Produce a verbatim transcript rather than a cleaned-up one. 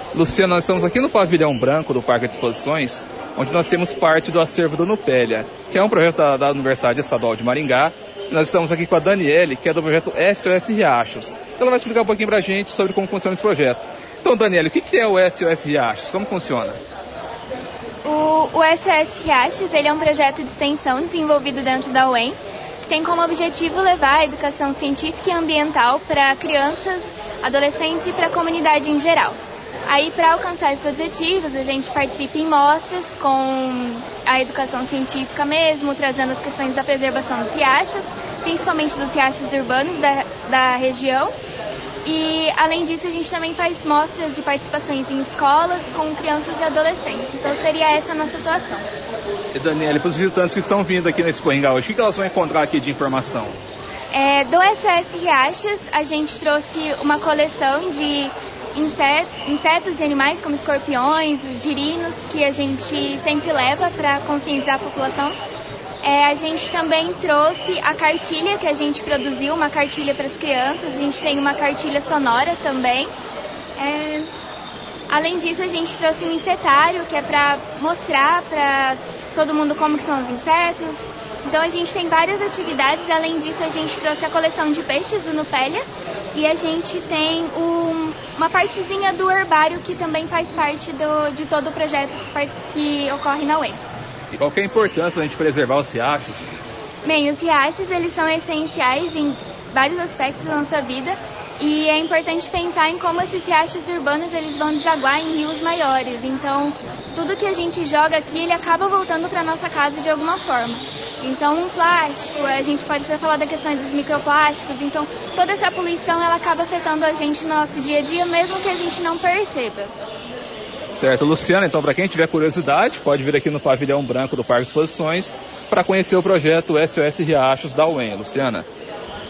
Luciana, nós estamos aqui no Pavilhão Branco do Parque de Exposições, onde nós temos parte do acervo do Nupélia, que é um projeto da, da Universidade Estadual de Maringá. E nós estamos aqui com a Daniele, que é do projeto S O S Riachos. Ela vai explicar um pouquinho pra gente sobre como funciona esse projeto. Então, Daniele, o que é o S O S Riachos? Como funciona? O, o S O S Riachos, ele é um projeto de extensão desenvolvido dentro da U E M, que tem como objetivo levar a educação científica e ambiental para crianças, adolescentes e para a comunidade em geral. Aí, para alcançar esses objetivos, a gente participa em mostras com a educação científica mesmo, trazendo as questões da preservação dos riachos, principalmente dos riachos urbanos da, da região. E, além disso, a gente também faz mostras e participações em escolas com crianças e adolescentes. Então, seria essa a nossa atuação. E, Daniele, para os visitantes que estão vindo aqui nesse Coringá hoje, o que elas vão encontrar aqui de informação? É, do S O S Riachos, a gente trouxe uma coleção de insetos e animais como escorpiões, girinos, que a gente sempre leva para conscientizar a população. É, a gente também trouxe a cartilha que a gente produziu, uma cartilha para as crianças. A gente tem uma cartilha sonora também. É, além disso, a gente trouxe um insetário, que é para mostrar para todo mundo como que são os insetos. Então a gente tem várias atividades. Além disso, a gente trouxe a coleção de peixes do Nupélia. E a gente tem um, uma partezinha do herbário que também faz parte do, de todo o projeto que, faz, que ocorre na U E M. E qual que é a importância da gente preservar os riachos? Bem, os riachos, eles são essenciais em vários aspectos da nossa vida. E é importante pensar em como esses riachos urbanos eles vão desaguar em rios maiores. Então, tudo que a gente joga aqui, ele acaba voltando para nossa casa de alguma forma. Então, um plástico, a gente pode até falar da questão dos microplásticos. Então, toda essa poluição, ela acaba afetando a gente no nosso dia a dia, mesmo que a gente não perceba. Certo. Luciana, então, para quem tiver curiosidade, pode vir aqui no Pavilhão Branco do Parque de Exposições para conhecer o projeto S O S Riachos da U E M. Luciana.